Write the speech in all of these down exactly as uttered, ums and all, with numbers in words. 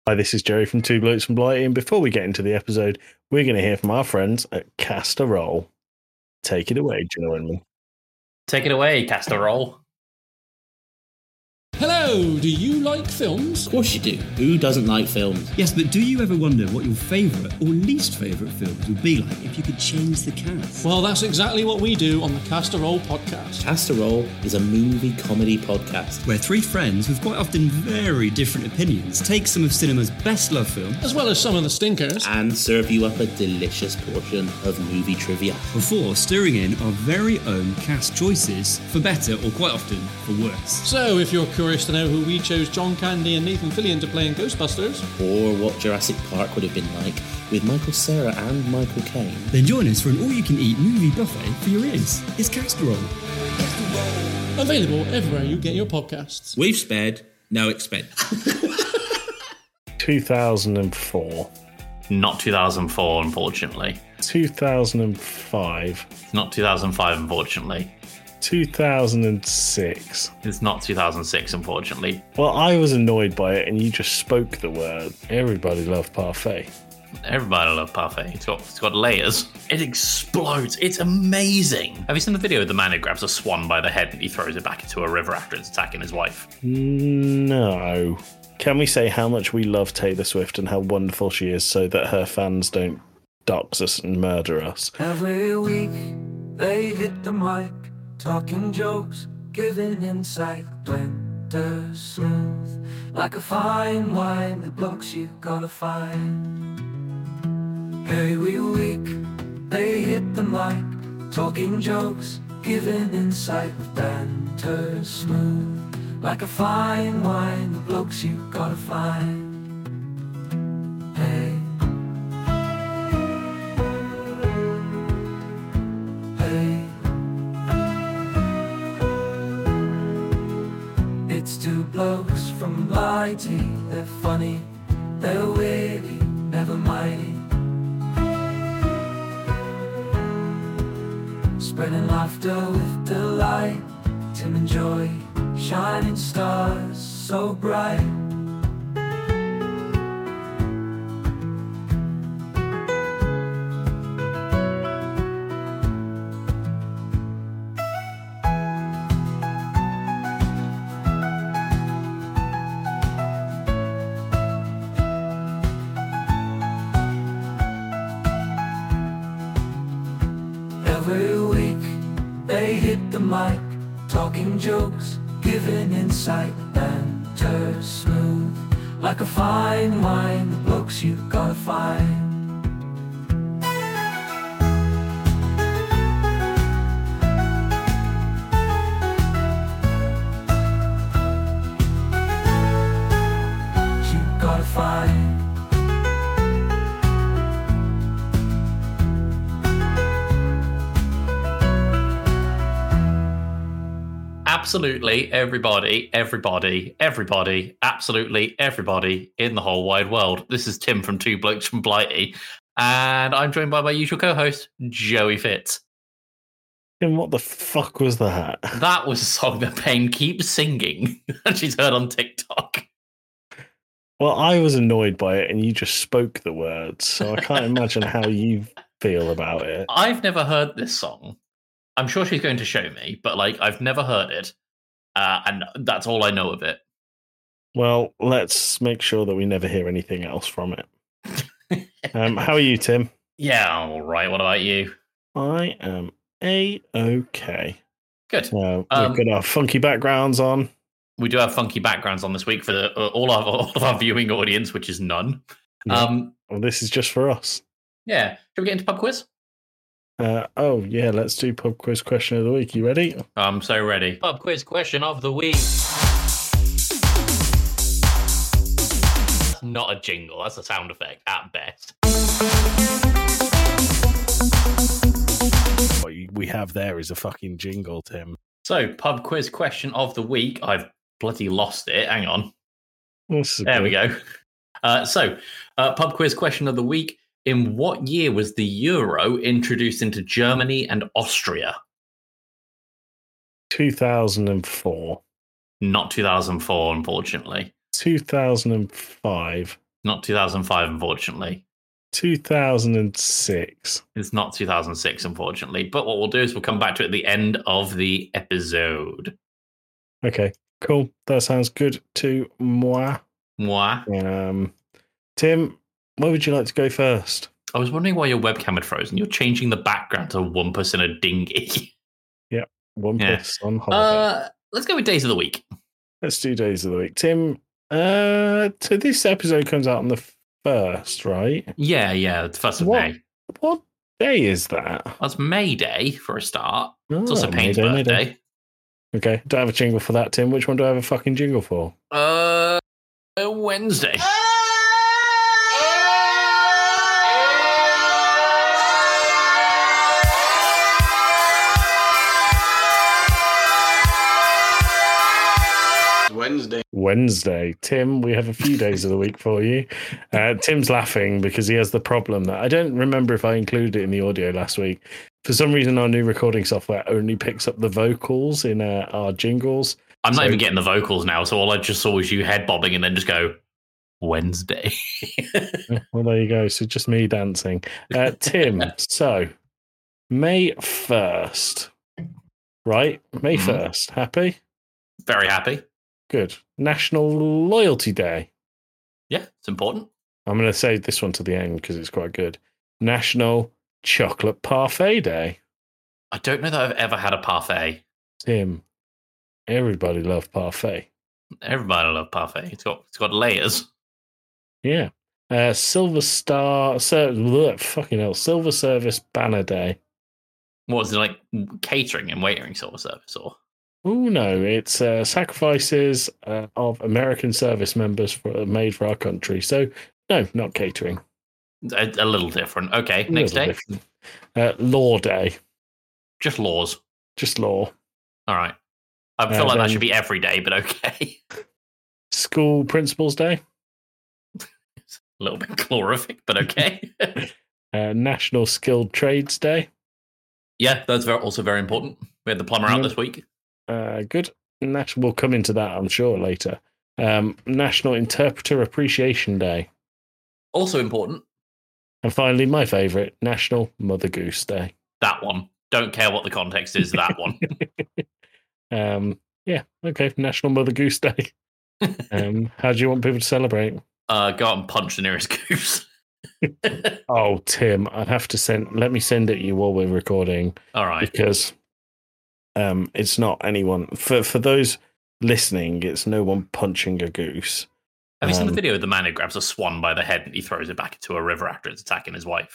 Hi, this is Jerry from Two Blokes from Blighty, and before we get into the episode, we're going to hear from our friends at Cast a Roll. Take it away, Joe Inman. Take it away, Cast a Roll. Hello, do you like films? Of course you do. Who doesn't like films? Yes, but do you ever wonder what your favourite or least favourite films would be like if you could change the cast? Well, that's exactly what we do on the Cast a Roll podcast. Cast a Roll is a movie comedy podcast where three friends with quite often very different opinions take some of cinema's best loved films, as well as some of the stinkers, and serve you up a delicious portion of movie trivia before stirring in our very own cast choices, for better or quite often for worse. So if you're curious to know who we chose John Candy and Nathan Fillion to play in Ghostbusters, or what Jurassic Park would have been like with Michael Cera and Michael Caine, then join us for an all-you-can-eat movie buffet for your ears. It's Cast a Roll. Available everywhere you get your podcasts. We've spared no expense. two thousand four. Not two thousand four, unfortunately. two thousand five. Not two thousand five, unfortunately. two thousand six. It's not two thousand six, unfortunately. Well, I was annoyed by it, and you just spoke the word. Everybody loved Parfait. Everybody loved Parfait. It's got, it's got layers. It explodes. It's amazing. Have you seen the video of the man who grabs a swan by the head and he throws it back into a river after it's attacking his wife? No. Can we say how much we love Taylor Swift and how wonderful she is so that her fans don't dox us and murder us? Every week they hit the mic, talking jokes, giving insight, blender smooth, like a fine wine, the blokes you gotta find. Every week they hit the mic, talking jokes, giving insight, banter smooth, like a fine wine, the blokes you gotta find. Hey, hey, it's two blokes from Blighty. They're funny, they're witty, never mighty, spreading laughter with delight. Tim and Joy, shining stars so bright. Every week they hit the mic, talking jokes, giving insight, banter smooth, like a fine wine, the blokes you gotta find. You gotta find. Absolutely everybody, everybody, everybody, absolutely everybody in the whole wide world. This is Tim from Two Blokes from Blighty, and I'm joined by my usual co-host, Joey Fitz. And what the fuck was that? That was a song that Payne keeps singing, and she's heard on TikTok. Well, I was annoyed by it, and you just spoke the words, so I can't imagine how you feel about it. I've never heard this song. I'm sure she's going to show me, but like I've never heard it, uh, and that's all I know of it. Well, let's make sure that we never hear anything else from it. um, how are you, Tim? Yeah, I'm all right. What about you? I am a-okay. Good. Uh, Um, we've got our funky backgrounds on. We do have funky backgrounds on this week for the, uh, all, of, all of our viewing audience, which is none. Yeah. Um, Well, this is just for us. yeah. Should we get into pub quiz? Uh, oh, yeah, let's do pub quiz question of the week. You ready? I'm so ready. Pub quiz question of the week. Not a jingle. That's a sound effect at best. What we have there is a fucking jingle, Tim. So, pub quiz question of the week. I've bloody lost it. Hang on. This is There good. we go. Uh, so, uh, pub quiz question of the week. In what year was the euro introduced into Germany and Austria? two thousand four. Not two thousand four, unfortunately. two thousand five. Not two thousand five, unfortunately. two thousand six. It's not two thousand six, unfortunately. But what we'll do is we'll come back to it at the end of the episode. Okay, cool. That sounds good to moi. Moi. Um, Tim, where would you like to go first? I was wondering why your webcam had frozen. You're changing the background to Wumpus in a dinghy. Yep, one Yeah. piss on holiday. Uh, let's go with days of the week. Let's do days of the week. Tim, uh, so this episode comes out on the first, right? Yeah, yeah, the first of What? May. What day is that? That's May Day for a start. Oh, It's also Payne's May Day, May birthday. Day. Okay, don't have a jingle for that, Tim. Which one do I have a fucking jingle for? Uh, Wednesday. Wednesday. Wednesday. Tim, we have a few days of the week for you. Uh, Tim's laughing because he has the problem that I don't remember if I included it in the audio last week. For some reason, our new recording software only picks up the vocals in uh, our jingles. I'm not So- even getting the vocals now, so all I just saw was you head bobbing and then just go, Wednesday. Well, there you go. So just me dancing. Uh, Tim, so May first, right? May Mhm. first. Happy? Very happy. Good. National Loyalty Day. Yeah, it's important. I'm going to save this one to the end because it's quite good. National Chocolate Parfait Day. I don't know that I've ever had a parfait. Tim, everybody loves parfait. Everybody loves parfait. It's got it's got layers. Yeah. Uh, Silver Star, ser- bleh, fucking hell, Silver Service Banner Day. What is it, like catering and waitering sort of service, or Oh no, it's uh, sacrifices uh, of American service members for, made for our country. So no, not catering. a, a little different? Okay, A next little day, different. Uh, law Day, just laws. just law. All right. I feel Uh, like that then- should be every day, but okay. School Principals Day, A little bit calorific, but okay. uh, National Skilled Trades Day. Yeah, that's very, also very important. We had the plumber out Yeah. this week. Uh, good. National. We'll come into that, I'm sure, later. Um, National Interpreter Appreciation Day, Also important, and finally, my favourite, National Mother Goose Day. that one. Don't care what the context is, that one. Um, yeah, okay, National Mother Goose Day. Um, how do you want people to celebrate? Uh, go out and punch the nearest goose. Oh, Tim, I have to send. Let me send it you while we're recording All right. because um, it's not anyone for for those listening. It's no one punching a goose. Have you seen the Um, video of the man who grabs a swan by the head and he throws it back into a river after it's attacking his wife?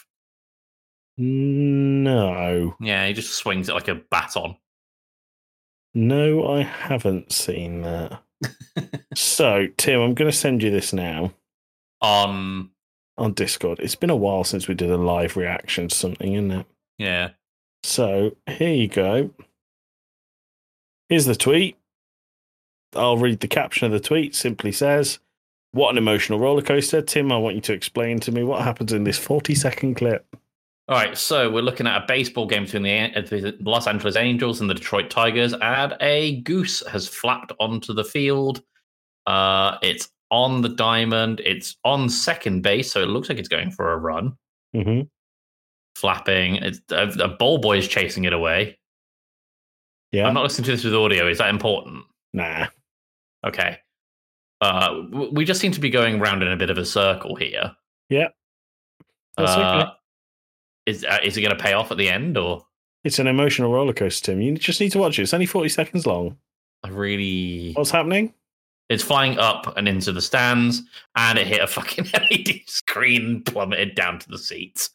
No, Yeah, he just swings it like a baton. no, I haven't seen that. So, Tim, I'm going to send you this now Um, on Discord. It's been a while since we did a live reaction to something, isn't it? yeah. So here you go. Here's the tweet. I'll read the caption of the tweet. Simply says, "What an emotional roller coaster." Tim, I want you to explain to me what happens in this forty second clip. All right, so we're looking at a baseball game between the, uh, the Los Angeles Angels and the Detroit Tigers, and a goose has flapped onto the field. Uh, it's on the diamond. It's on second base, so it looks like it's going for a run. Mm-hmm. Flapping. It's, a, a ball boy is chasing it away. Yeah. I'm not listening to this with audio. Is that important? Nah. Okay. Uh, w- we just seem to be going around in a bit of a circle here. Yeah. That's Uh, okay. Is uh, is it going to pay off at the end, or It's an emotional roller coaster, Tim. You just need to watch it. It's only forty seconds long. I really? What's happening? It's flying up and into the stands, and it hit a fucking L E D screen and plummeted down to the seats.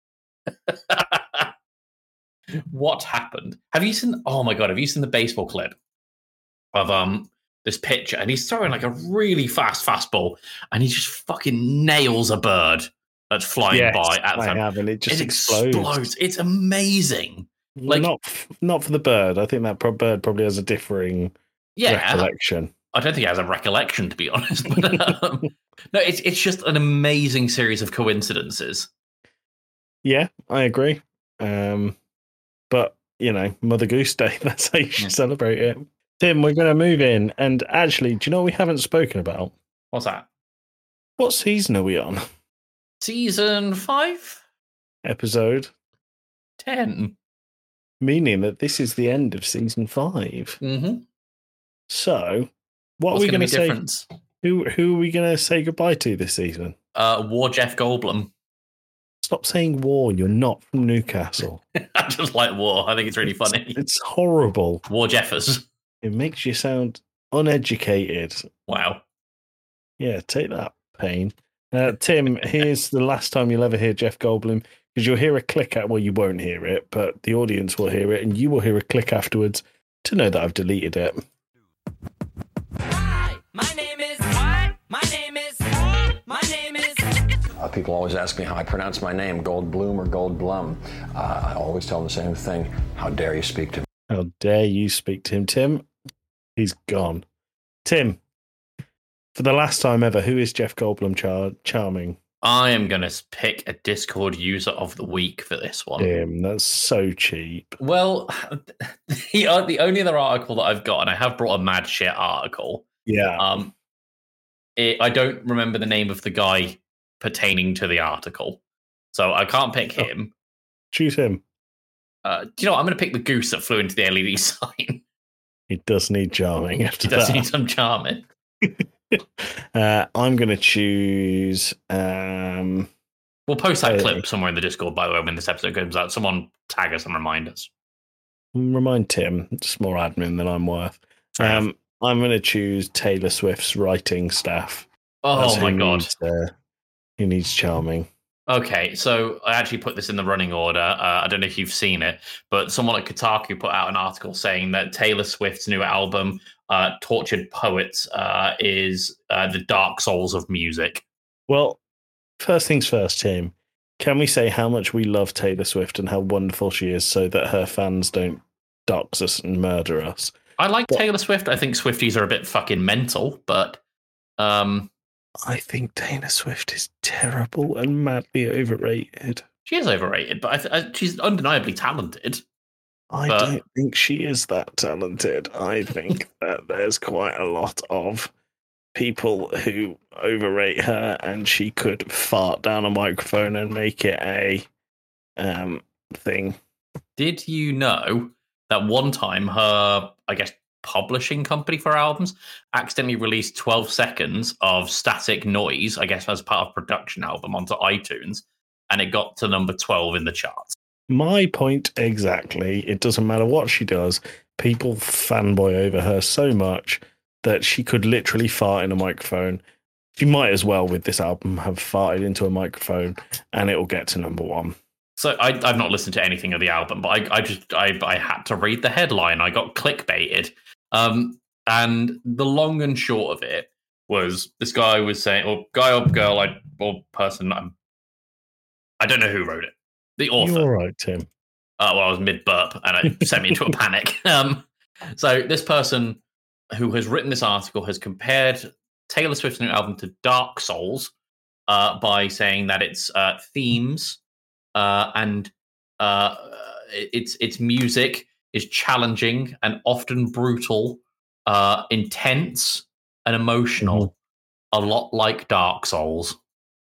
What happened? Have you seen? Oh my god! Have you seen the baseball clip of um this pitcher? And he's throwing like a really fast fastball, and he just fucking nails a bird that's flying Yes, by at the I time. have, and it just It explodes. explodes. It's amazing. Like- not, f- not for the bird. I think that pro- bird probably has a differing Yeah, recollection. I don't think it has a recollection, to be honest. But, um, no, it's it's just an amazing series of coincidences. Yeah, I agree. Um, but, you know, Mother Goose Day, that's how you should Yeah. celebrate it. Tim, we're going to move in. And actually, do you know what we haven't spoken about? What's that? What season are we on? Season five? Episode? Ten. Meaning that this is the end of season five. Mm-hmm. So, what What's are we going going to to say? difference? Who who are we going to say goodbye to this season? Uh, War Jeff Goldblum. Stop saying war. You're not from Newcastle. I just like War. I think it's really funny. It's, it's horrible. War Jeffers. It makes you sound uneducated. Wow. Yeah, take that, pain. Uh, Tim, here's the last time you'll ever hear Jeff Goldblum, because you'll hear a click at, well, you won't hear it, but the audience will hear it, and you will hear a click afterwards to know that I've deleted it. Hi, my name is what? My name is my name is Uh, people always ask me how I pronounce my name, Goldblum or Goldblum. Uh, I always tell them the same thing. How dare you speak to me? How dare you speak to him, Tim? He's gone. Tim, for the last time ever, who is Jeff Goldblum char- charming? I am going to pick a Discord user of the week for this one. Tim, that's so cheap. Well, the, uh, the only other article that I've got, and I have brought a mad shit article. Yeah. Um, it, I don't remember the name of the guy pertaining to the article, so I can't pick Oh. him. Choose him. Uh, do you know what? I'm going to pick the goose that flew into the L E D sign. He does need charming after He does that. need some charming. uh, I'm going to choose... Um, We'll post that Hey. clip somewhere in the Discord, by the way, when this episode comes out. Someone tag us and remind us. remind Tim, it's more admin than I'm worth. Fair Um, I'm going to choose Taylor Swift's writing staff. Oh That's my who god. Needs, uh, who needs charming. Okay, so I actually put this in the running order. Uh, I don't know if you've seen it, but someone at Kotaku put out an article saying that Taylor Swift's new album, uh, Tortured Poets, uh, is uh, the Dark Souls of music. Well, first things first, Tim. Can we say how much we love Taylor Swift and how wonderful she is so that her fans don't dox us and murder us? I like But- Taylor Swift. I think Swifties are a bit fucking mental, but um, I think Taylor Swift is terrible and madly overrated. she is overrated, but I th- I, she's undeniably talented. I But- don't think she is that talented. I think that there's quite a lot of people who overrate her, and she could fart down a microphone and make it a um thing. Did you know that one time her, I guess, publishing company for albums accidentally released twelve seconds of static noise, I guess, as part of production album onto iTunes, and it got to number twelve in the charts? My point exactly. It doesn't matter what she does. People fanboy over her so much that she could literally fart in a microphone. She might as well, with this album, have farted into a microphone and it will get to number one. So I, I've not listened to anything of the album, but I, I just I, I had to read the headline. I got clickbaited, um, and the long and short of it was this guy was saying, or guy or girl, I or person, I'm, I don't know who wrote it. The author. You're all right, Tim. Uh, well, I was mid burp, and it sent me into a panic. Um, so this person who has written this article has compared Taylor Swift's new album to Dark Souls uh, by saying that its uh, themes uh, and uh, its its music is challenging and often brutal, uh, intense and emotional, a lot like Dark Souls.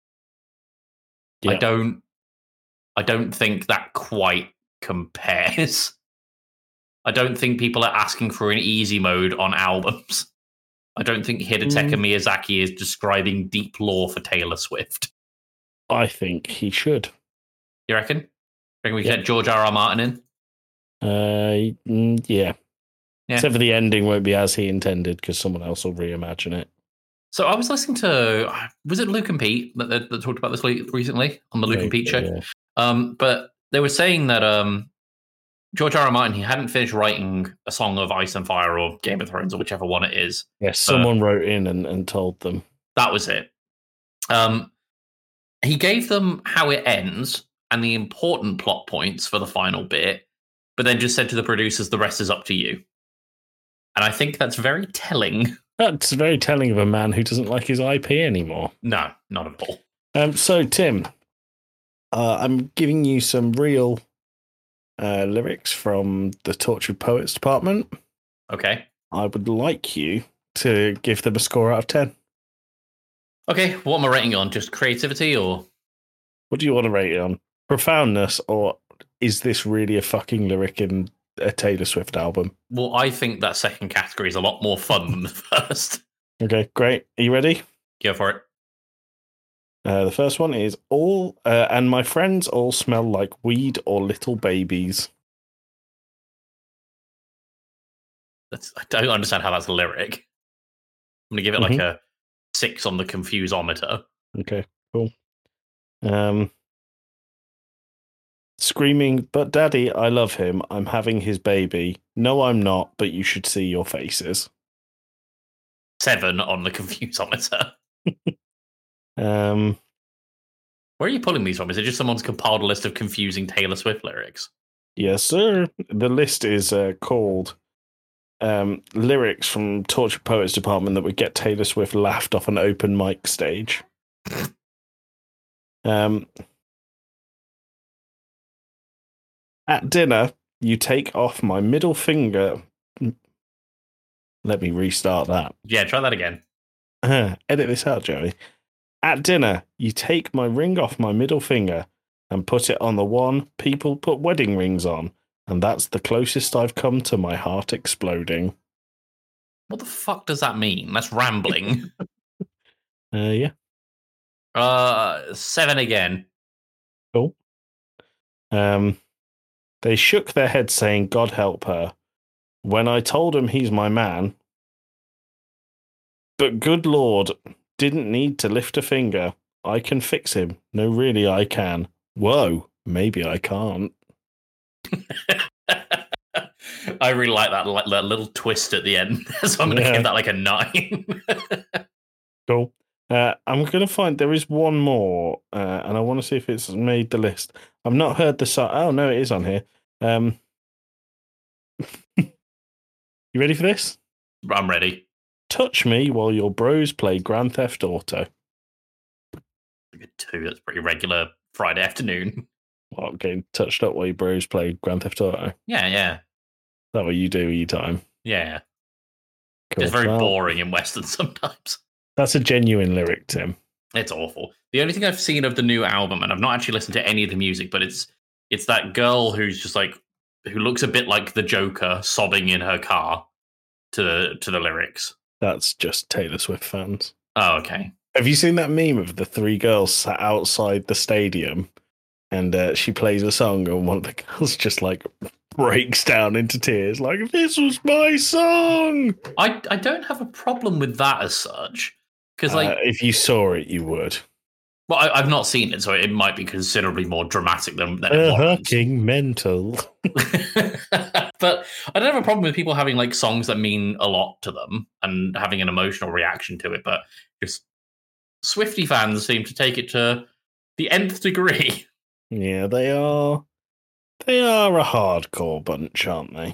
I Yeah. don't, I don't think that quite compares. I don't think people are asking for an easy mode on albums. I don't think Hidetaka Mm. Miyazaki is describing deep lore for Taylor Swift. I think he should. You reckon? Reckon we Yeah. get George R. R. Martin in? Uh, mm, yeah. Yeah. Except for the ending won't be as he intended because someone else will reimagine it. So I was listening to, was it Luke and Pete that, that, that talked about this le- recently on the Luke and Pete show? Yeah. Um, but they were saying that um, George R. R. Martin, he hadn't finished writing A Song of Ice and Fire or Game of Thrones or whichever one it is. Yes, someone wrote in and, and told them. That was it. Um, he gave them how it ends and the important plot points for the final bit, but then just said to the producers, the rest is up to you. And I think that's very telling. That's very telling of a man who doesn't like his I P anymore. No, not at all. Um, so, Tim, uh, I'm giving you some real uh, lyrics from the Tortured Poets department. Okay. I would like you to give them a score out of ten. Okay, what am I rating on? Just creativity or? What do you want to rate it on? Profoundness, or is this really a fucking lyric in a Taylor Swift album? Well, I think that second category is a lot more fun than the first. Okay, great. Are you ready? Go for it. Uh, the first one is all, uh, and my friends all smell like weed or little babies. That's, I don't understand how that's a lyric. I'm going to give it like Mhm. a six on the confusometer. Okay, cool. Um, screaming, but daddy, I love him. I'm having his baby. No, I'm not, but you should see your faces. Seven on the confusometer. Um, Where are you pulling these from? Is it just someone's compiled a list of confusing Taylor Swift lyrics? yes, sir. The list is uh, called um, lyrics from Tortured Poets Department that would get Taylor Swift laughed off an open mic stage. um, at dinner, you take off my middle finger. Let me restart that. Yeah, try that again. Uh, edit this out, Joey. At dinner, you take my ring off my middle finger and put it on the one people put wedding rings on, and that's the closest I've come to my heart exploding. What the fuck does that mean? That's rambling. Uh, yeah, uh, seven again. cool. Um, they shook their heads saying, God help her. When I told him he's my man, but good Lord, didn't need to lift a finger. I can fix him. No, really, I can. Whoa, maybe I can't. I really like that, like, that little twist at the end. So I'm going to Yeah. give that like a nine. Cool. Uh, I'm going to find there is one more, uh, and I want to see if it's made the list. I've not heard the song. Oh, no, it is on here. Um, you ready for this? I'm ready. Touch me while your bros play Grand Theft Auto. Good two. That's pretty regular Friday afternoon. What, getting touched up while your bros play Grand Theft Auto? Is Yeah, yeah, that what you do with your time? yeah. Cool. It's very Well, boring in Western sometimes. That's a genuine lyric, Tim. It's awful. The only thing I've seen of the new album, and I've not actually listened to any of the music, but it's it's that girl who's just like who looks a bit like the Joker sobbing in her car to the to the lyrics. That's just Taylor Swift fans. Oh, okay. Have you seen that meme of the three girls sat outside the stadium and uh, she plays a song and one of the girls just like breaks down into tears like, this was my song? I I don't have a problem with that as such because like uh, if you saw it, you would. well I, I've not seen it, so it might be considerably more dramatic than, than it Uh, warrants. fucking mental. But I don't have a problem with people having like songs that mean a lot to them and having an emotional reaction to it, but just Swiftie fans seem to take it to the nth degree. Yeah, they are. They are a hardcore bunch, aren't they?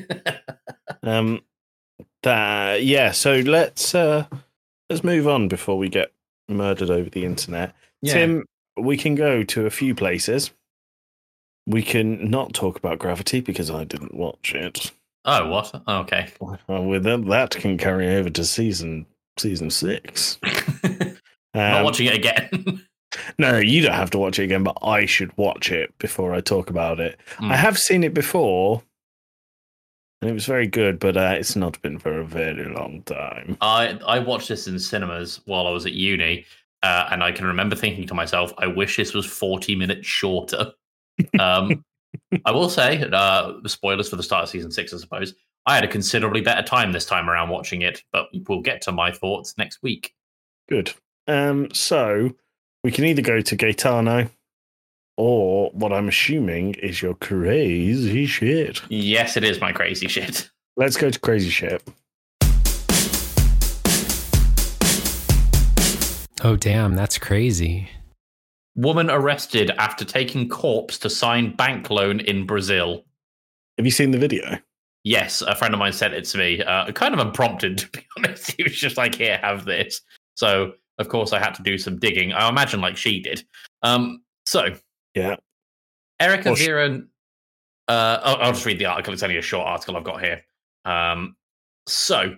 um, that yeah. So let's uh, let's move on before we get murdered over the internet. Yeah. Tim, we can go to a few places. We can not talk about Gravity because I didn't watch it. Oh, what? Oh, okay. Well, with that, that can carry over to season season six. Not Um, watching it again. No, you don't have to watch it again, but I should watch it before I talk about it. Mm. I have seen it before, and it was very good, but uh, it's not been for a very long time. I I watched this in cinemas while I was at uni, uh, and I can remember thinking to myself, I wish this was forty minutes shorter. Um, I will say, uh, spoilers for the start of season six, I suppose. I had a considerably better time this time around watching it, but we'll get to my thoughts next week. Good. Um, so we can either go to Gaetano, or what I'm assuming is your crazy shit. Yes, it is my crazy shit. Let's go to crazy shit. Oh, damn, that's crazy. Woman arrested after taking corpse to sign bank loan in Brazil. Have you seen the video? Yes, a friend of mine sent it to me. Uh, kind of unprompted, to be honest. He was just like, here, have this. So, of course, I had to do some digging. I imagine like she did. Um, so, Yeah. Erica Well, sh- Vera... Uh, I'll, I'll just read the article. It's only a short article I've got here. Um, so,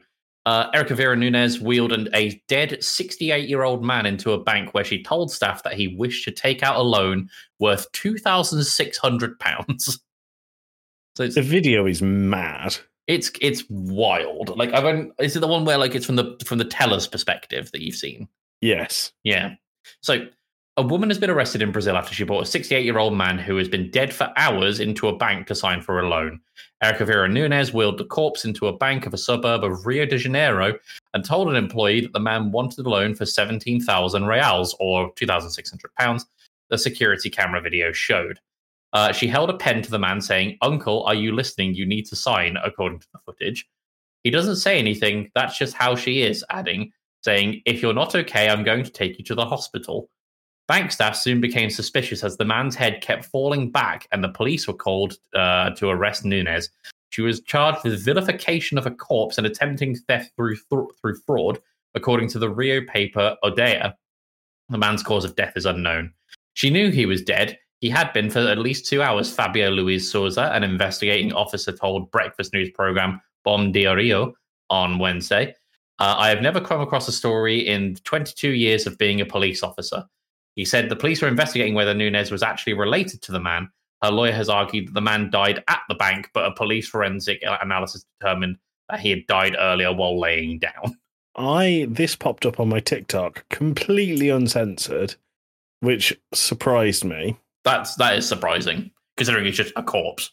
Uh, Erica Vera Nunez wheeled a dead sixty-eight-year-old man into a bank where she told staff that he wished to take out a loan worth two thousand six hundred pounds. So it's, the video is mad. It's it's wild. Like, I've only, is it the one where like it's from the from the teller's perspective that you've seen? Yes. Yeah. So a woman has been arrested in Brazil after she brought a sixty-eight-year-old man who has been dead for hours into a bank to sign for a loan. Erica Vera Nunez wheeled the corpse into a bank of a suburb of Rio de Janeiro and told an employee that the man wanted a loan for seventeen thousand reals, or two thousand six hundred pounds, the security camera video showed. Uh, she held a pen to the man saying, "Uncle, are you listening? You need to sign," according to the footage. He doesn't say anything. That's just how she is, adding, saying, "If you're not okay, I'm going to take you to the hospital." Bank staff soon became suspicious as the man's head kept falling back and the police were called uh, to arrest Nunez. She was charged with vilification of a corpse and attempting theft through th- through fraud, according to the Rio paper Odeia. The man's cause of death is unknown. She knew he was dead. He had been for at least two hours, Fabio Luis Souza, an investigating officer, told breakfast news program Bom Dia Rio on Wednesday. Uh, I have never come across a story in twenty-two years of being a police officer. He said the police were investigating whether Nunez was actually related to the man. Her lawyer has argued that the man died at the bank, but a police forensic analysis determined that he had died earlier while laying down. I this popped up on my TikTok, completely uncensored, which surprised me. That's that is surprising, considering it's just a corpse.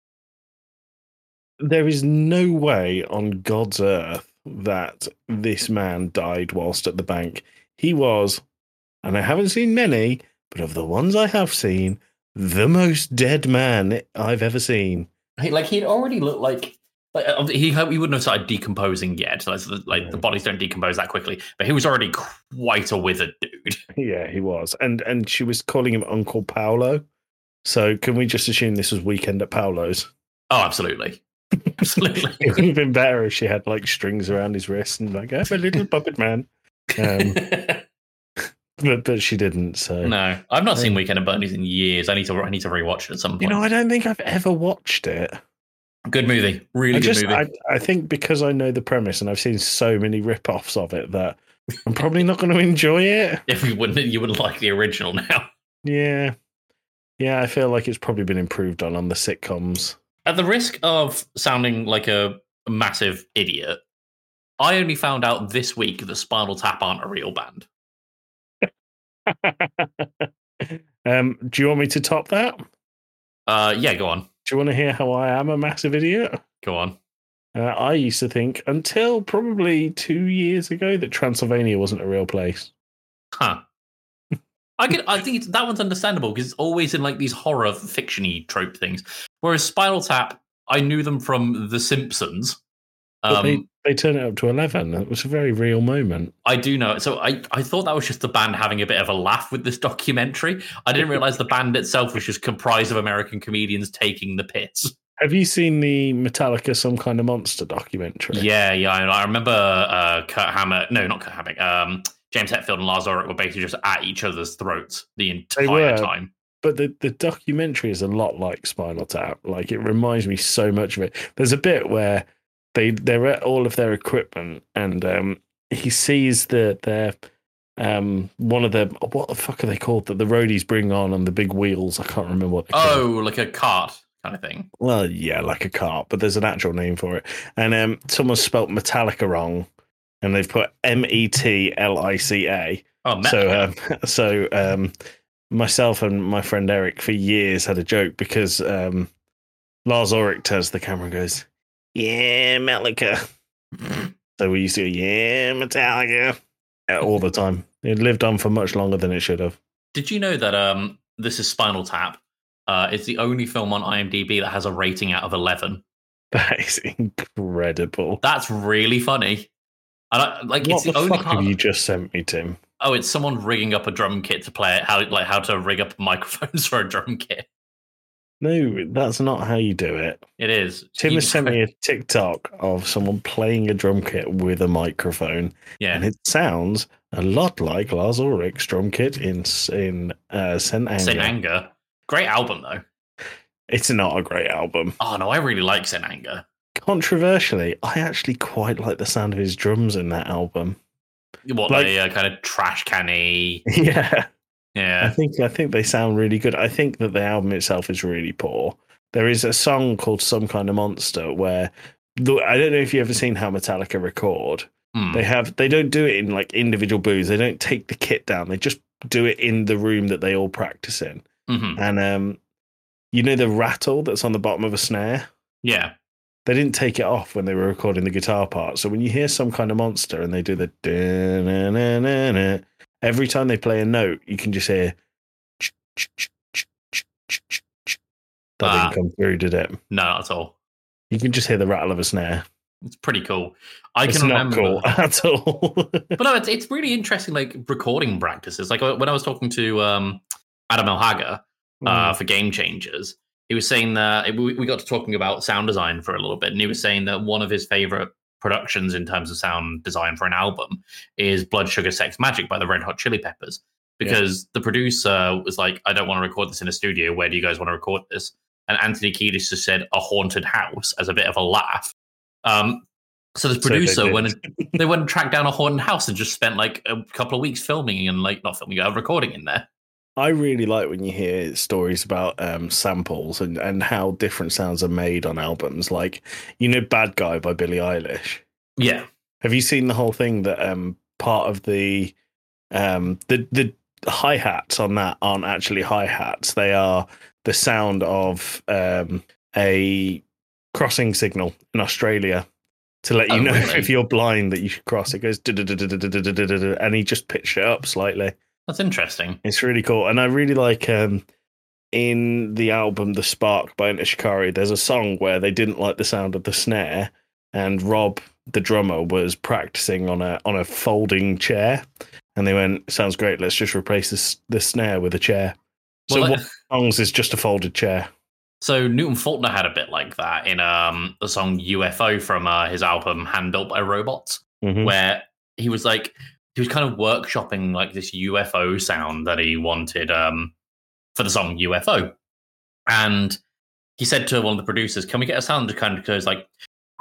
There is no way on God's earth that this man died whilst at the bank. He was, and I haven't seen many, but of the ones I have seen, the most dead man I've ever seen. He, like, he'd already looked like, like he, he wouldn't have started decomposing yet. Like, like yeah. The bodies don't decompose that quickly, but he was already quite a withered dude. Yeah, he was. And and she was calling him Uncle Paolo. So can we just assume this was Weekend at Paolo's? Oh, absolutely. Absolutely. It would have been better if she had like strings around his wrist and like, I'm a little puppet man. Um, but but she didn't. So no, I've not um, seen Weekend at Bernie's in years. I need to I need to rewatch it at some point. You know, I don't think I've ever watched it. Good movie, really I good just, movie. I, I think because I know the premise and I've seen so many rip-offs of it that I'm probably not going to enjoy it. If you wouldn't, you wouldn't like the original now. Yeah, yeah, I feel like it's probably been improved on on the sitcoms. At the risk of sounding like a massive idiot, I only found out this week that Spinal Tap aren't a real band. um, do you want me to top that? Uh, yeah, go on. Do you want to hear how I am a massive idiot? Go on. Uh, I used to think, until probably two years ago, that Transylvania wasn't a real place. Huh. I could, I think it's, that one's understandable because it's always in like these horror fiction-y trope things. Whereas Spinal Tap, I knew them from The Simpsons. Um, they, they turned it up to eleven. It was a very real moment. I do know. So I, I thought that was just the band having a bit of a laugh with this documentary. I didn't realize the band itself was just comprised of American comedians taking the piss. Have you seen the Metallica Some Kind of Monster documentary? Yeah, yeah. I, I remember uh, Kurt Hammett. No, not Kurt Hammett. Um, James Hetfield and Lars Ulrich were basically just at each other's throats the entire time. But the, the documentary is a lot like Spinal Tap. Like, it reminds me so much of it. There's a bit where they they're at all of their equipment, and um, he sees the their um one of the what the fuck are they called that the roadies bring on on the big wheels? I can't remember what. They're oh, called. Like a cart kind of thing. Well, yeah, like a cart, but there's an actual name for it. And um, someone's spelt Metallica wrong, and they've put M E T L I C A. Oh, Metallica. So um, so um, myself and my friend Eric for years had a joke because um, Lars Ulrich turns to the camera and goes, "Yeah, Metallica." So we used to go, "Yeah, Metallica," all the time. It lived on for much longer than it should have. Did you know that um, This Is Spinal Tap? Uh, it's the only film on IMDb that has a rating out of eleven. That is incredible. That's really funny. And I, like, what it's the, the only fuck part have you just sent me, Tim? Oh, it's someone rigging up a drum kit to play it. How like how to rig up microphones for a drum kit. No, that's not how you do it. It is. Tim You has sent me a TikTok of someone playing a drum kit with a microphone. Yeah. And it sounds a lot like Lars Ulrich's drum kit in in uh, Saint Anger. Saint Anger. Great album, though. It's not a great album. Oh, no, I really like Saint Anger. controversially, I actually quite like the sound of his drums in that album. What, Like- they uh, kind of trash canny? Yeah. I Yeah. think I think they sound really good. I think that the album itself is really poor. There is a song called Some Kind of Monster where the, I don't know if you've ever seen how Metallica record. Hmm. They have they don't do it in like individual booths. They don't take the kit down. They just do it in the room that they all practice in. Mhm. And um, you know the rattle that's on the bottom of a snare? Yeah. They didn't take it off when they were recording the guitar part. So when you hear Some Kind of Monster and they do the da-na-na-na-na, every time they play a note, you can just hear that Ah. didn't come through, did it? No, not at all. You can just hear the rattle of a snare. It's pretty cool. I It's can not remember. cool at all. But no, it's, it's really interesting, like recording practices. Like when I was talking to um, Adam Elhager uh, Mm. for Game Changers, he was saying that we, we got to talking about sound design for a little bit, and he was saying that one of his favorite productions in terms of sound design for an album is Blood Sugar Sex Magic by the Red Hot Chili Peppers, because the producer was like, I don't want to record this in a studio. Where do you guys want to record this? And Anthony Kiedis just said a haunted house as a bit of a laugh. Um, so the So they producer did. went and, they went and tracked down a haunted house and just spent like a couple of weeks filming and like not filming, uh, recording in there. I really like when you hear stories about um, samples and, and how different sounds are made on albums. Like, you know, Bad Guy by Billie Eilish. Yeah. Have you seen the whole thing that um, part of the um, the the hi hats on that aren't actually hi hats? They are the sound of um, a crossing signal in Australia to let you Oh, know really? if you're blind that you should cross. It goes du-du-du-du-du-du-du-du-du, and he just pitched it up slightly. That's interesting. It's really cool, and I really like um, in the album "The Spark" by Enter Shikari. There's a song where they didn't like the sound of the snare, and Rob, the drummer, was practicing on a on a folding chair, and they went, "Sounds great. Let's just replace this the snare with a chair." So Well, what songs is just a folded chair? So Newton Faulkner had a bit like that in um, the song U F O from uh, his album Hand Built by Robots, Mhm. where he was like, he was kind of workshopping like this U F O sound that he wanted um, for the song U F O. And he said to one of the producers, can we get a sound that kind of goes like,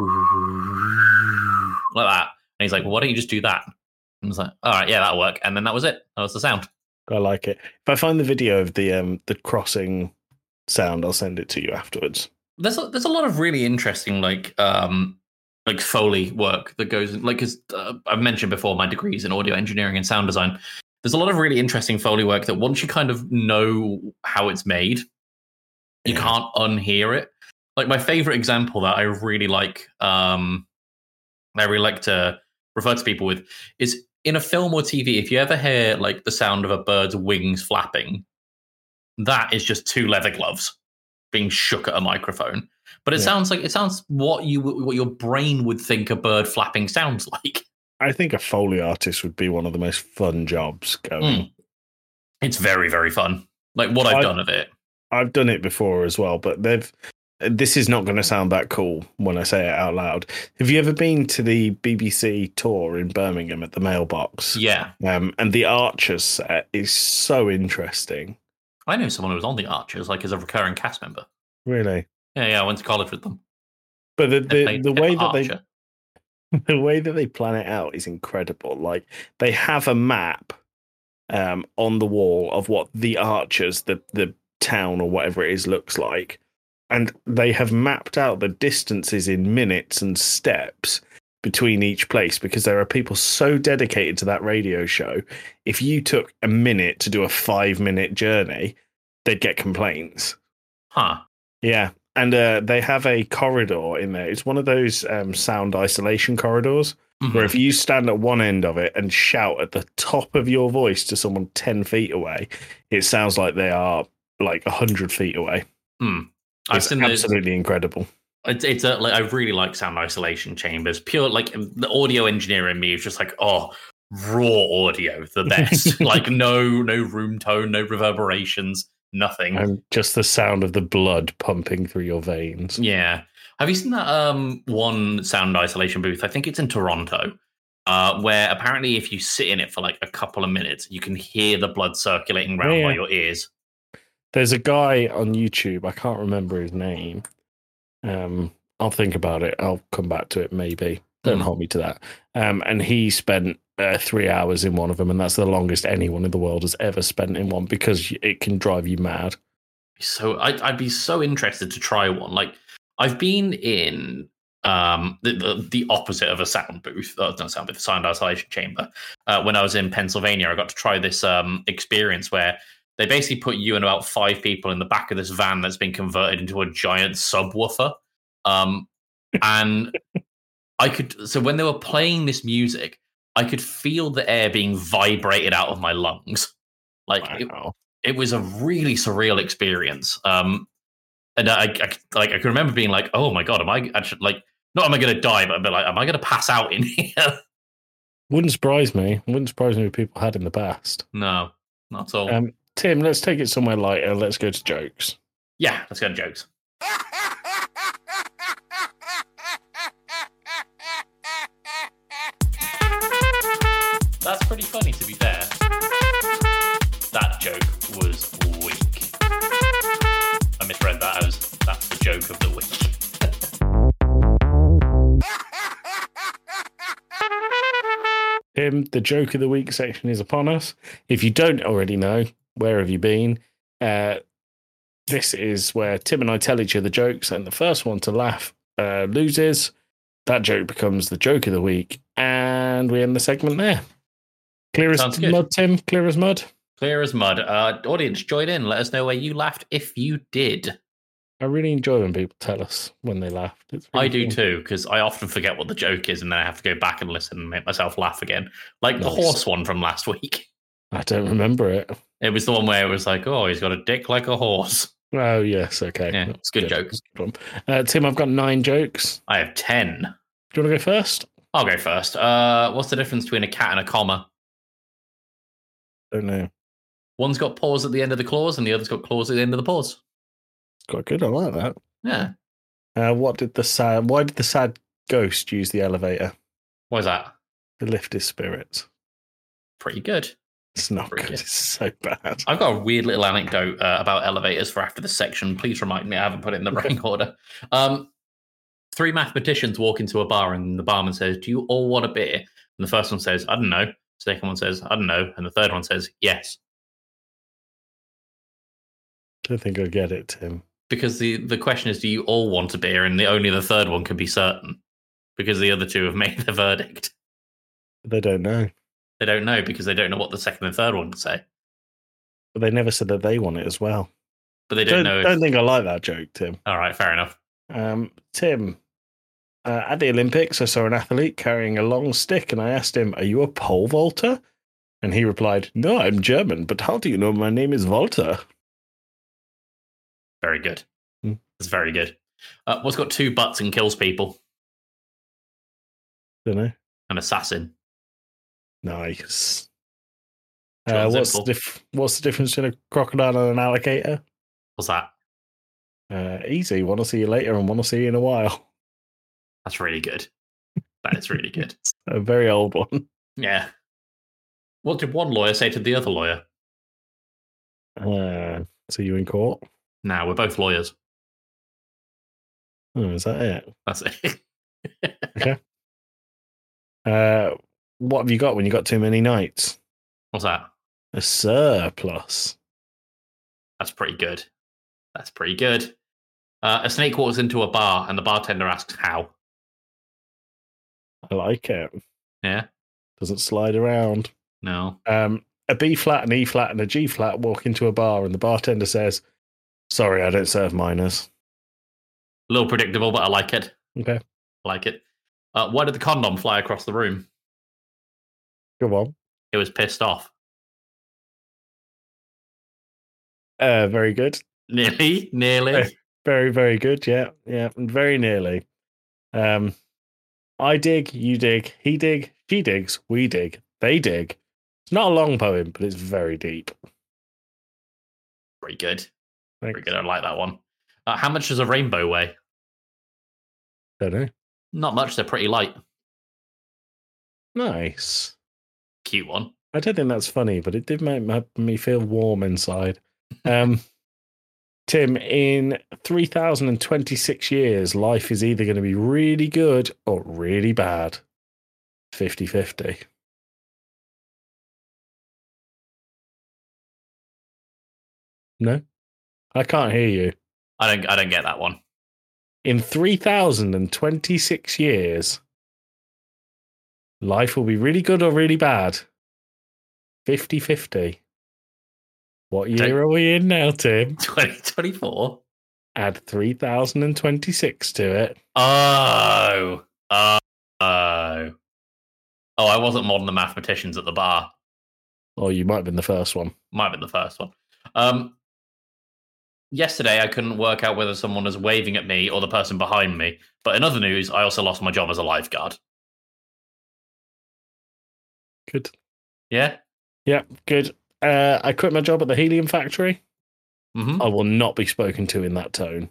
like that? And he's like, well, why don't you just do that? And I was like, all right, yeah, that'll work. And then that was it. That was the sound. I like it. If I find the video of the um the crossing sound, I'll send it to you afterwards. There's a, there's a lot of really interesting like um like Foley work that goes in, like, because uh, I've mentioned before my degrees in audio engineering and sound design. There's a lot of really interesting Foley work that once you kind of know how it's made, you Yeah. can't unhear it. Like my favorite example that I really like, um, I really like to refer to people with is in a film or T V. If you ever hear like the sound of a bird's wings flapping, that is just two leather gloves being shook at a microphone. But it Yeah. sounds like it sounds what you what your brain would think a bird flapping sounds like. I think a Foley artist would be one of the most fun jobs going. Mm. It's very very fun. Like what I've I- done of it. I've done it before as well, but they've. This is not going to sound that cool when I say it out loud. Have you ever been to the B B C tour in Birmingham at the Mailbox? Yeah, Um, and the Archers set is so interesting. I know someone who was on the Archers, like as a recurring cast member. Really, Yeah, yeah, I went to college with them. but the They the, played the Pippa way that Archer. they the way that they plan it out is incredible. Like they have a map um, on the wall of what the Archers, the the town or whatever it is, looks like. And they have mapped out the distances in minutes and steps between each place because there are people so dedicated to that radio show. If you took a minute to do a five minute journey, they'd get complaints. Huh. Yeah. And uh, they have a corridor in there. It's one of those um, sound isolation corridors Mhm. where if you stand at one end of it and shout at the top of your voice to someone ten feet away, it sounds like they are like one hundred feet away. Hmm. I've It's seen those. absolutely incredible. It's, it's a, like, I really like sound isolation chambers. Pure, like the audio engineer in me is just like, oh, raw audio, the best. Like no, no room tone, no reverberations, nothing. And just the sound of the blood pumping through your veins. Yeah. Have you seen that um one sound isolation booth? I think it's in Toronto, uh, where apparently if you sit in it for like a couple of minutes, you can hear the blood circulating around Yeah, by yeah. your ears. There's a guy on YouTube, I can't remember his name, um, I'll think about it. I'll come back to it, maybe. Don't Mm. hold me to that. Um, and he spent uh, three hours in one of them, and that's the longest anyone in the world has ever spent in one because it can drive you mad. So I'd, I'd be so interested to try one. Like I've been in um, the, the the opposite of a sound booth, uh, not sound booth, a sound isolation chamber. Uh, when I was in Pennsylvania, I got to try this um, experience where they basically put you and about five people in the back of this van that's been converted into a giant subwoofer. Um, and I could, so when they were playing this music, I could feel the air being vibrated out of my lungs. Like Wow. it, it was a really surreal experience. Um, and I, I, like, I can remember being like, oh my God, am I actually, like, not am I going to die, but I'd be like, am I going to pass out in here? Wouldn't surprise me. Wouldn't surprise me if people had in the past. No, not at all. Um, Tim, let's take it somewhere lighter. Let's go to jokes. Yeah, let's go to jokes. That's pretty funny, to be fair. That joke was weak. I misread that as that's the joke of the week. Tim, the joke of the week section is upon us. If you don't already know, where have you been? Uh, this is where Tim and I tell each other jokes, and the first one to laugh uh, loses. That joke becomes the joke of the week, and we end the segment there. Clear as Sounds good. mud, Tim. Clear as mud. Clear as mud. Uh, audience, join in. Let us know where you laughed if you did. I really enjoy when people tell us when they laughed. It's really I do fun. too, because I often forget what the joke is and then I have to go back and listen and make myself laugh again. Like the Nice. horse one from last week. I don't remember it. It was the one where it was like, oh, he's got a dick like a horse. Oh, yes. Okay. Yeah, That's it's a good joke. That's a good one. Uh, Tim, I've got nine jokes. I have ten. Do you want to go first? I'll go first. Uh, what's the difference between a cat and a comma? Don't know. One's got paws at the end of the clause and the other's got claws at the end of the paws. It's quite good. I like that. Yeah. Uh, what did the sad? Why did the sad ghost use the elevator What is that? to lift his spirits? Pretty good. It's not Pretty good. good. It's so bad. I've got a weird little anecdote uh, about elevators for after this section. Please remind me. I haven't put it in the right order. Um, three mathematicians walk into a bar and the barman says, do you all want a beer? And the first one says, I don't know. The second one says, I don't know. And the third one says, yes. I don't think I get it, Tim. Because the, the question is, do you all want a beer? And the only the third one can be certain. Because the other two have made the verdict. They don't know. They don't know because they don't know what the second and third one say. But they never said that they want it as well. But they don't, Don't, know. If... don't think I like that joke, Tim. All right, fair enough. Um, Tim, uh, at the Olympics, I saw an athlete carrying a long stick, and I asked him, "Are you a pole vaulter?" And he replied, "No, I'm German, but how do you know my name is Walter?" Very good. Hmm. It's very good. Uh, what's got two butts and kills people? Don't know. An assassin. Nice. Short Uh, and what's the simple. dif- What's the difference between a crocodile and an alligator? What's that? Uh, easy. Want to see you later, and want to see you in a while. That's really good. That is really good. A very old one. Yeah. What did one lawyer say to the other lawyer? Uh, see you in court. Now we're both lawyers. Oh, is that it? That's it. Okay. Uh, what have you got when you got too many knights? What's that? A surplus. That's pretty good. That's pretty good. Uh, a snake walks into a bar and the bartender asks how. I like it. Yeah. Doesn't slide around. No. Um, a B flat, an E flat, and a G flat walk into a bar, and the bartender says, "Sorry, I don't serve minors." A little predictable, but I like it. Okay, I like it. Uh, why did the condom fly across the room? go on. It was pissed off. Uh, very good. Nearly, nearly. Very, very, very good. Yeah, yeah, very nearly. Um, I dig, you dig, he dig, she digs, we dig, they dig. It's not a long poem, but it's very deep. Pretty good. Thanks. Pretty good. I like that one. Uh, how much does a rainbow weigh? Don't know. Not much. They're pretty light. Nice. Cute one. I don't think that's funny, but it did make my- me feel warm inside. Um, Tim, in three thousand twenty-six years, life is either going to be really good or really bad. fifty-fifty. No? I can't hear you. I don't I don't get that one. In three thousand twenty-six years, life will be really good or really bad. fifty-fifty. What year Don't- are we in now, Tim? twenty twenty-four. Add three thousand twenty-six to it. Oh. Oh. Oh. Oh, I wasn't more than the mathematicians at the bar. Or you might have been the first one. Might have been the first one. Um, yesterday, I couldn't work out whether someone was waving at me or the person behind me. But in other news, I also lost my job as a lifeguard. Good. Yeah? Yeah, good. Uh, I quit my job at the helium factory. Mm-hmm. I will not be spoken to in that tone.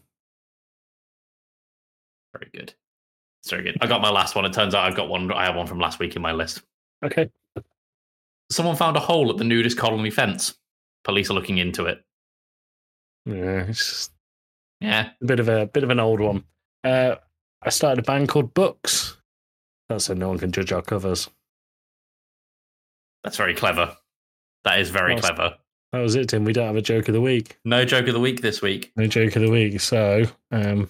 Very good. It's very good. I got my last one. It turns out I've got one. I have one from last week in my list. Okay. Someone found a hole at the nudist colony fence. Police are looking into it. Yeah, it's just Yeah. a bit of a bit of an old one. Uh, I started a band called Books. That's so no one can judge our covers. That's very clever. That is very That's- clever. That was it, Tim. We don't have a joke of the week. No joke of the week this week. No joke of the week. So, um,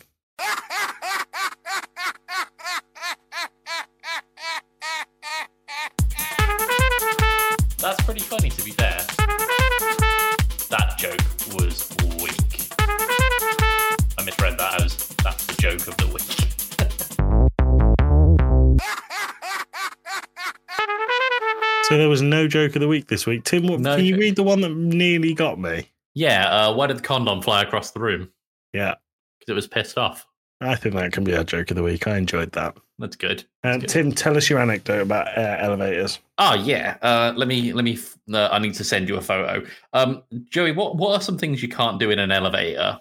That's pretty funny, to be fair. That joke was weak. I misread that as that's the joke of the week. so there was no joke of the week this week. Tim, what, No can you joke. read the one that nearly got me? Yeah, uh, why did the condom fly across the room? Yeah, Because it was pissed off. I think that can be our joke of the week. I enjoyed that. That's good. Uh, That's good. Tim, tell us your anecdote about uh, elevators. Oh yeah. Uh, let me let me. f- Uh, I need to send you a photo. Um, Joey, what what are some things you can't do in an elevator?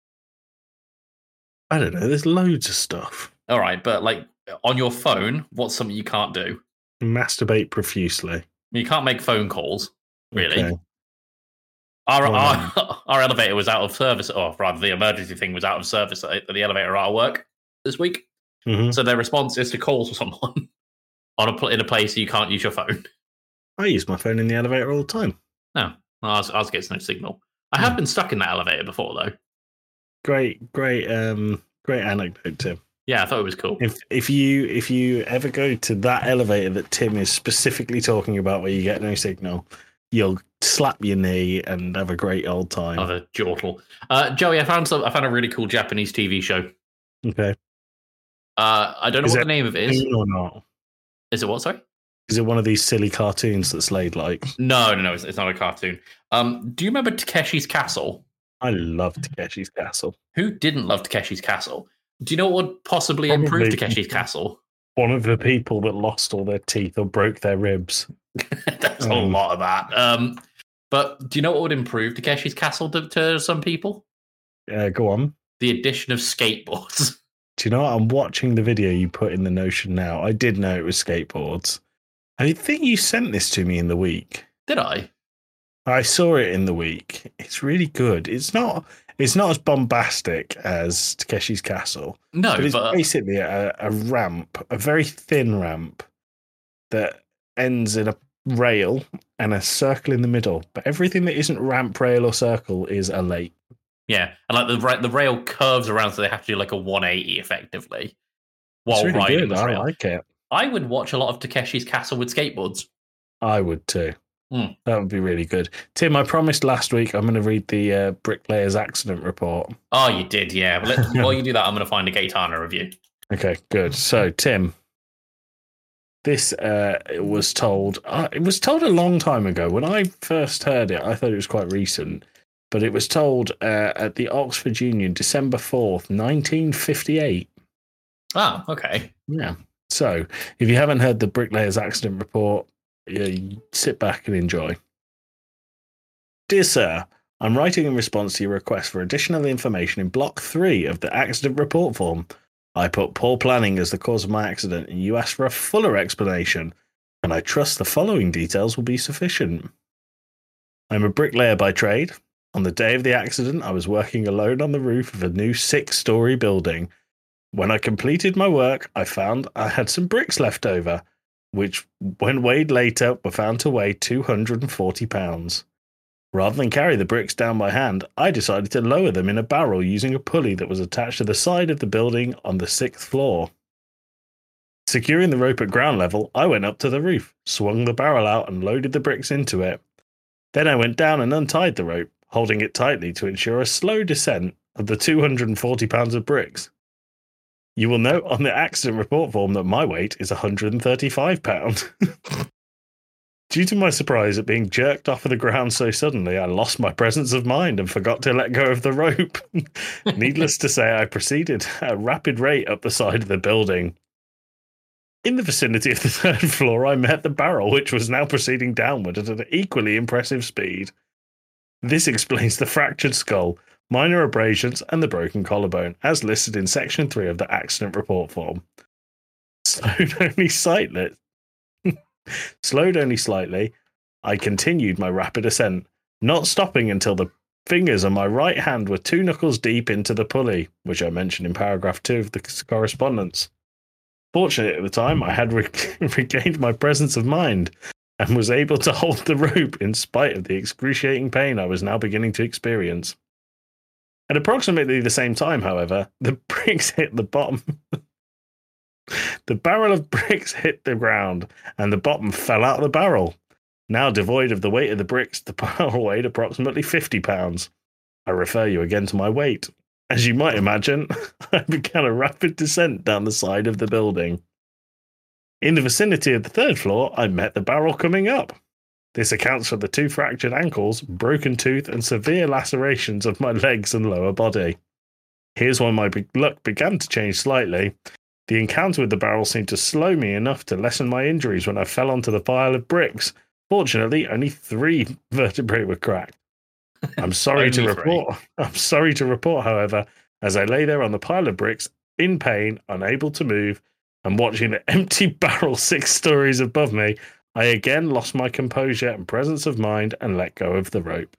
I don't know. There's loads of stuff. All right, but like on your phone, what's something you can't do? Masturbate profusely. You can't make phone calls. Really? Okay. Our, Wow. our our elevator was out of service, or rather, the emergency thing was out of service at the elevator at our work this week. Mhm. So their response is to call someone on a pl- in a place you can't use your phone. I use my phone in the elevator all the time. No, ours, ours gets no signal. I have Hmm. been stuck in that elevator before, though. Great, great, um, great anecdote, Tim. Yeah, I thought it was cool. If if you if you ever go to that elevator that Tim is specifically talking about, where you get no signal, you'll slap your knee and have a great old time. Of a jortle. Uh, Joey, I found some. I found a really cool Japanese T V show. Okay, Uh, I don't know Is what it the name of it is. or not? Is it what? Sorry. Is it one of these silly cartoons that Slade likes? No, no, no. It's, it's not a cartoon. Um, do you remember Takeshi's Castle? I love Takeshi's Castle. Who didn't love Takeshi's Castle? Do you know what would possibly Probably- improve Takeshi's Castle? One of the people that lost all their teeth or broke their ribs. There's a Um. lot of that. Um, but do you know what would improve Takeshi's Castle to, to some people? Uh, go on. The addition of skateboards. Do you know what? I'm watching the video you put in the Notion now. I did know it was skateboards. I think you sent this to me in the week. Did I? I saw it in the week. It's really good. It's not. It's not as bombastic as Takeshi's Castle, No, but it's but basically a, a ramp, a very thin ramp that ends in a rail and a circle in the middle. But everything that isn't ramp, rail, or circle is a lake. yeah, and like the ra- the rail curves around, so they have to do like a one eighty effectively while It's really riding good. the I rail. like it. I would watch a lot of Takeshi's Castle with skateboards. I would too. Hmm. That would be really good. Tim, I promised last week I'm going to read the uh, Bricklayer's accident report. Oh, you did, yeah. But let, while you do that, I'm going to find a Gaetana review. Okay, good. So, Tim, this uh, was told. Uh, it was told a long time ago. When I first heard it, I thought it was quite recent. But it was told uh, at the Oxford Union, December fourth, nineteen fifty-eight. Oh, okay. Yeah. So, if you haven't heard the Bricklayer's accident report, yeah, you sit back and enjoy. Dear Sir, I'm writing in response to your request for additional information in block three of the accident report form. I put poor planning as the cause of my accident, and you asked for a fuller explanation, and I trust the following details will be sufficient. I'm a bricklayer by trade. On the day of the accident, I was working alone on the roof of a new six-story building. When I completed my work, I found I had some bricks left over, which, when weighed later, were found to weigh two hundred forty pounds. Rather than carry the bricks down by hand, I decided to lower them in a barrel using a pulley that was attached to the side of the building on the sixth floor. Securing the rope at ground level, I went up to the roof, swung the barrel out and loaded the bricks into it. Then I went down and untied the rope, holding it tightly to ensure a slow descent of the two hundred forty pounds of bricks. You will note on the accident report form that my weight is one hundred thirty-five pounds. Due to my surprise at being jerked off of the ground so suddenly, I lost my presence of mind and forgot to let go of the rope. Needless to say, I proceeded at a rapid rate up the side of the building. In the vicinity of the third floor, I met the barrel, which was now proceeding downward at an equally impressive speed. This explains the fractured skull, minor abrasions, and the broken collarbone, as listed in Section three of the accident report form. Slowed only slightly, slowed only slightly, I continued my rapid ascent, not stopping until the fingers on my right hand were two knuckles deep into the pulley, which I mentioned in paragraph two of the correspondence. Fortunately, at the time, I had re- regained my presence of mind and was able to hold the rope in spite of the excruciating pain I was now beginning to experience. At approximately the same time, however, the bricks hit the bottom. The barrel of bricks hit the ground, and the bottom fell out of the barrel. Now devoid of the weight of the bricks, the barrel weighed approximately fifty pounds. I refer you again to my weight. As you might imagine, I began a rapid descent down the side of the building. In the vicinity of the third floor, I met the barrel coming up. This accounts for the two fractured ankles, broken tooth, and severe lacerations of my legs and lower body. Here's when my be- luck began to change slightly. The encounter with the barrel seemed to slow me enough to lessen my injuries when I fell onto the pile of bricks. Fortunately, only three vertebrae were cracked. I'm sorry to report. Three. I'm sorry to report, however, as I lay there on the pile of bricks, in pain, unable to move, and watching the empty barrel six stories above me, I again lost my composure and presence of mind and let go of the rope.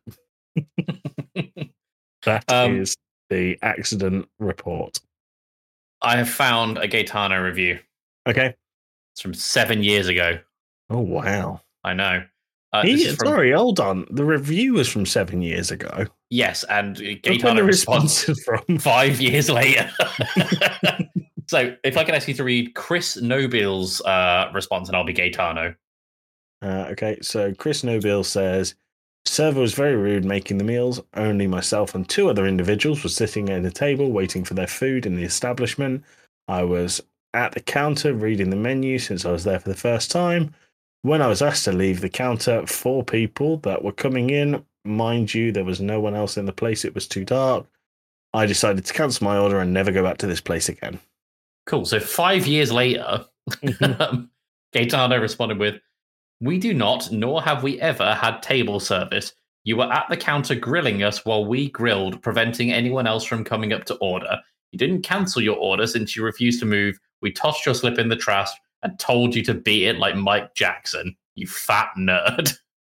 That um, is the accident report. I have found a Gaetano review. Okay. It's from seven years ago. Oh, wow. I know. Uh, he, from, sorry, hold on. The review was from seven years ago. Yes, and Gaetano response is from five years later. So, if I can ask you to read Chris Nobile's uh, response, and I'll be Gaetano. Uh, okay, so Chris Nobile says, server was very rude making the meals. Only myself and two other individuals were sitting at a table waiting for their food in the establishment. I was at the counter reading the menu since I was there for the first time. When I was asked to leave the counter, four people that were coming in, mind you, there was no one else in the place. It was too dark. I decided to cancel my order and never go back to this place again. Cool. So five years later, Gaetano responded with, we do not, nor have we ever had table service. You were at the counter grilling us while we grilled, preventing anyone else from coming up to order. You didn't cancel your order since you refused to move. We tossed your slip in the trash and told you to beat it like Mike Jackson, you fat nerd.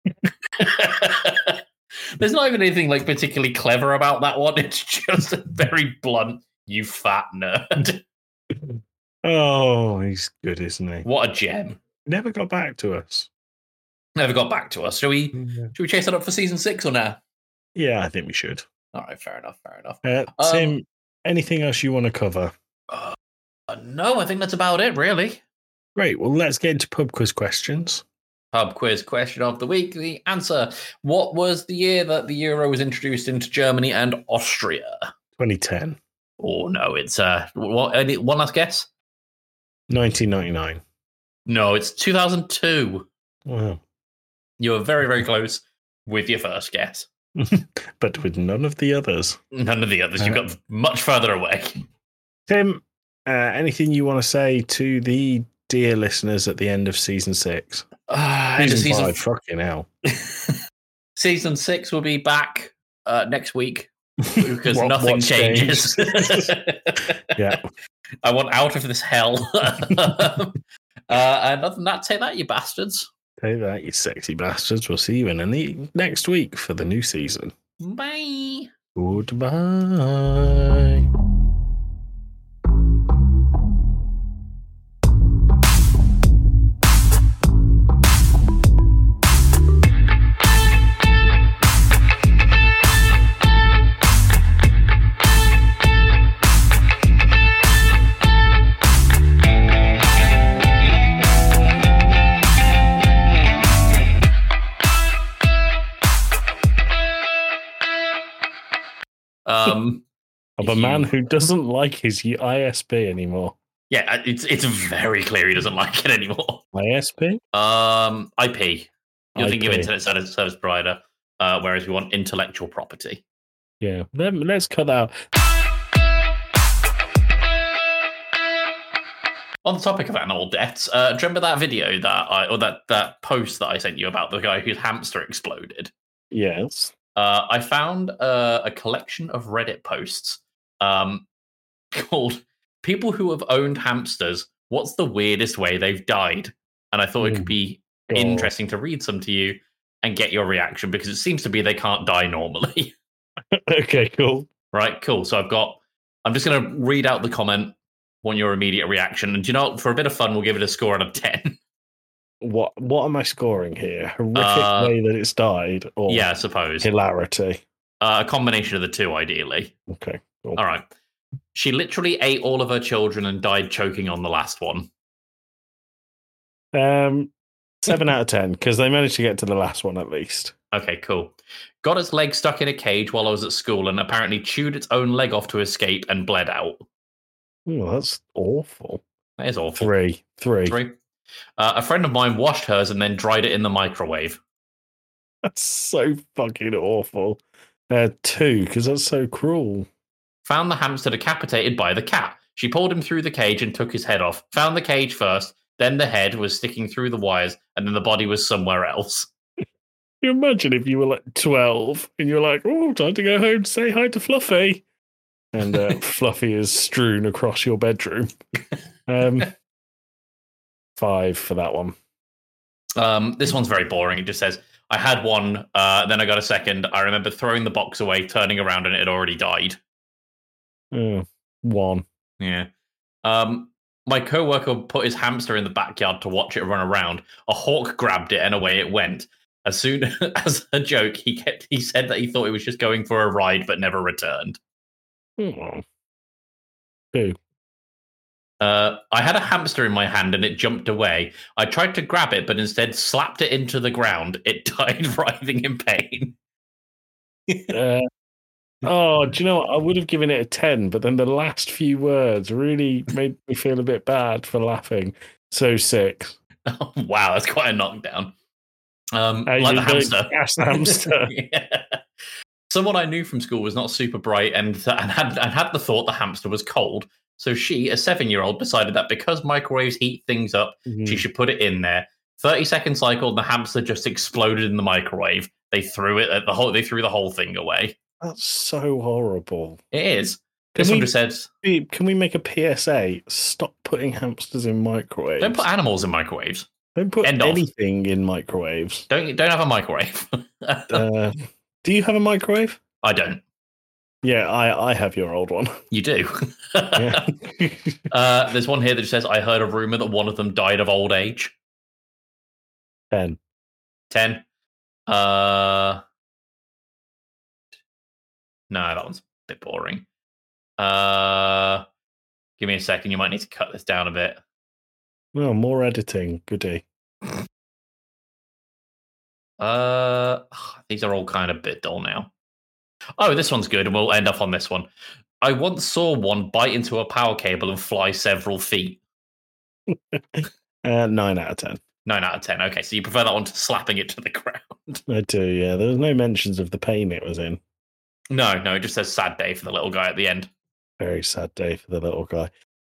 There's not even anything like particularly clever about that one. It's just a very blunt, you fat nerd. Oh, he's good, isn't he? What a gem. Never got back to us. Never got back to us. Shall we, yeah. shall we chase that up for season six or now? Yeah, I think we should. All right, fair enough, fair enough. Uh, Tim, um, anything else you want to cover? Uh, no, I think that's about it, really. Great. Well, let's get into pub quiz questions. Pub quiz question of the week. The answer. What was the year that the Euro was introduced into Germany and Austria? twenty ten. Oh, no. It's uh, what, one last guess? nineteen ninety-nine. No, it's two thousand two. Wow. You were very, very close with your first guess. But with none of the others. None of the others. You got much further away. Tim, uh, anything you want to say to the dear listeners at the end of season six? Uh, season, season five, f- fucking hell. Season six will be back uh, next week because what, nothing changes. Yeah. I want out of this hell. uh, and other than that, take that, you bastards. Take that, you sexy bastards. We'll see you in the next week for the new season. Bye. Goodbye. Um, of a man who doesn't like his I S P anymore. Yeah, it's it's very clear he doesn't like it anymore. I S P? Um, I P. You're I P. thinking of internet service, service provider, uh, whereas we want intellectual property. Yeah, Let, let's cut that out. On the topic of animal deaths, uh, do you remember that video that I or that that post that I sent you about the guy whose hamster exploded? Yes. Uh, I found uh, a collection of Reddit posts um, called "People Who Have Owned Hamsters. What's the weirdest way they've died?" And I thought it could be God. interesting to read some to you and get your reaction because it seems to be they can't die normally. Okay, cool. Right, cool. So I've got. I'm just going to read out the comment. Want your immediate reaction? And do you know, for a bit of fun, we'll give it a score out of ten. What What am I scoring here? Horrific Uh, way that it's died, or Yeah, I suppose. hilarity? Uh, a combination of the two, ideally. Okay. Cool. All right. She literally ate all of her children and died choking on the last one. Um, seven out of ten because they managed to get to the last one at least. Okay, cool. Got its leg stuck in a cage while I was at school and apparently chewed its own leg off to escape and bled out. Oh, that's awful. That is awful. Three, three. Three. Uh, a friend of mine washed hers and then dried it in the microwave. That's so fucking awful. Uh, two because that's so cruel. Found the hamster decapitated by the cat. She pulled him through the cage and took his head off. Found the cage first, then the head was sticking through the wires, and then the body was somewhere else. You imagine if you were like twelve and you're like, "Oh, time to go home to say hi to Fluffy," and uh, Fluffy is strewn across your bedroom. Um, five for that one. Um, this one's very boring. It just says, I had one, uh, then I got a second. I remember throwing the box away, turning around, and it had already died. Uh, one. Yeah. Um, my coworker put his hamster in the backyard to watch it run around. A hawk grabbed it, and away it went. As soon as a joke, he kept he said that he thought it was just going for a ride, but never returned. Oh. Two. Uh, I had a hamster in my hand and it jumped away. I tried to grab it, but instead slapped it into the ground. It died writhing in pain. uh, oh, do you know what? I would have given it a ten, but then the last few words really made me feel a bit bad for laughing. So six. Oh, wow, that's quite a knockdown. Um, How like you the doing, hamster. gas hamster? Yeah. Someone I knew from school was not super bright and, and, had, and had the thought the hamster was cold. So she, a seven-year-old, decided that because microwaves heat things up, Mhm. she should put it in there. thirty-second cycle, the hamster just exploded in the microwave. They threw it at the whole. They threw the whole thing away. That's so horrible. It is. Can This we- one just says, Hey, can we make a P S A? Stop putting hamsters in microwaves. "Don't put animals in microwaves. Don't put End of. anything in microwaves. Don't don't have a microwave." Uh, do you have a microwave? I don't. Yeah, I, I have your old one. You do. Yeah. uh, there's one here that just says, "I heard a rumor that one of them died of old age." Ten. Ten. Uh, no, that one's a bit boring. Uh, give me a second. You might need to cut this down a bit. Well, more editing. Goody. Uh, these are all kind of a bit dull now. Oh, this one's good, and we'll end up on this one. I once saw one bite into a power cable and fly several feet. Uh, nine out of ten. Nine out of ten. Okay, so you prefer that one to slapping it to the ground? I do, yeah. There was no mentions of the pain it was in. No, no, it just says sad day for the little guy at the end. Very sad day for the little guy.